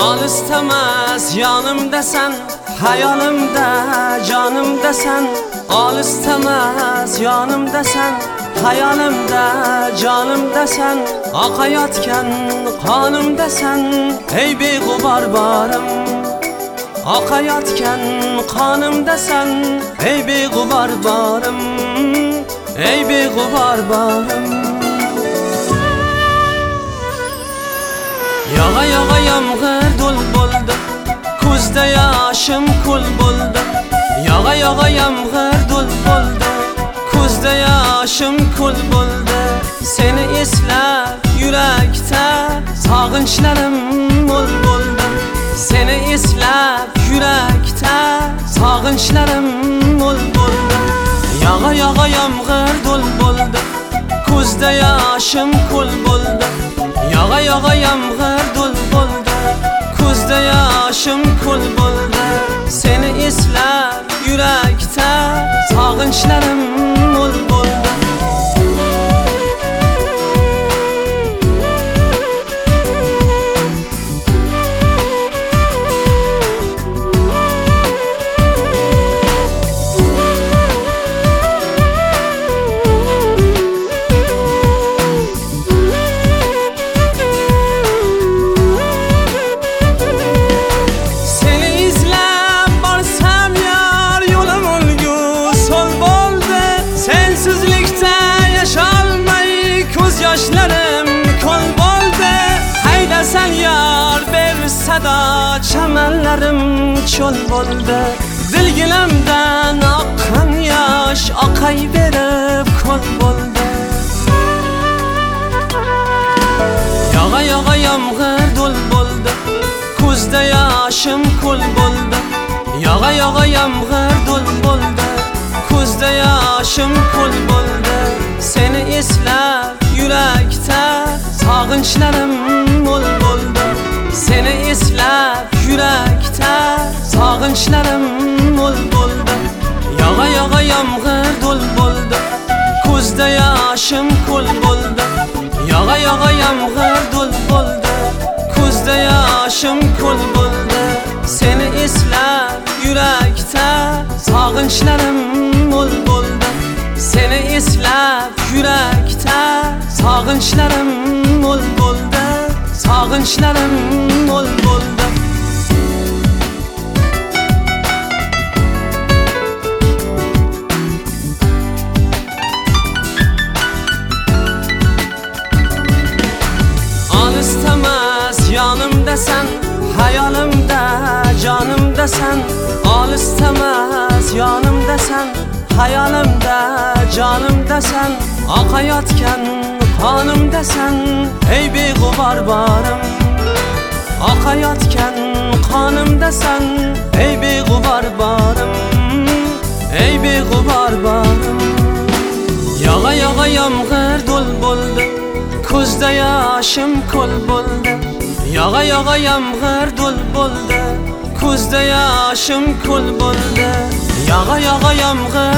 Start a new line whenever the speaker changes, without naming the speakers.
Olisdamas yonimdasan, hayolimda jonimdasan. Olisdamas yonimdasan, hayolimda jonimdasan. Oqayotgan qonimdasan, ey beg'ubor borim. Oqayotgan qonimdasan, ey beg'ubor borim, ey beg'ubor borim. Yog'a yomg'ir dul bo'ldi, ko'zda yoshim kul bo'ldi. Yog'a yomg'ir dul bo'ldi, ko'zda yoshim kul bo'ldi. Seni eslab yurakda sog'inchlarim mo'l bo'ldi. Seni eslab yurakda sog'inchlarim mo'l bo'ldi. Yog'a yomg'ir dul bo'ldi, ko'zda yoshim kul bo'ldi. Yog'a yomg'ir dul bo'ldi, ko'zda yoshim kul bo'ldi. Seni eslab yurakda sog'inchlarim mo'l bo'ldi. Yoshlarim kol bo'ldi, haydasan yor ber sado, chamanlarim cho'l bo'ldi. Dilgilamdan oqqan yosh oqay berib ko'l bo'ldi. Yog'a yomg'ir dul bo'ldi, ko'zda yoshim kul bo'ldi. Yog'a yomg'ir dul bo'ldi, ko'zda yoshim kul bo'ldi. Seni eslab yurakda sog'inchlarim mo'l bo'ldi. Seni eslab yurakda sog'inchlarim mo'l bo'ldi. Yog'a yomg'ir dul bo'ldi, ko'zda yoshim kul bo'ldi. Yog'a yomg'ir dul bo'ldi, ko'zda yoshim kul bo'ldi. Seni eslab yurakda sog'inchlarim mo'l bo'ldi. Seni eslab yurakda sog'inchlarim mo'l bo'ldi. Sog'inchlarim mo'l bo'ldi. Olisdamas yonimdasan, hayolimda jonimdasan. Olisdamas yonimdasan, hayolimda jonimdasan. Oqayotgan qonimdasan, ey beg'ubor borim. Oqayotgan qonimdasan, ey beg'ubor borim, ey beg'ubor borim. Yog'a yomg'ir dul bo'ldi, ko'zda yoshim kul bo'ldi. Yog'a yomg'ir dul bo'ldi, ko'zda yoshim kul bo'ldi. Yog'a yomg'ir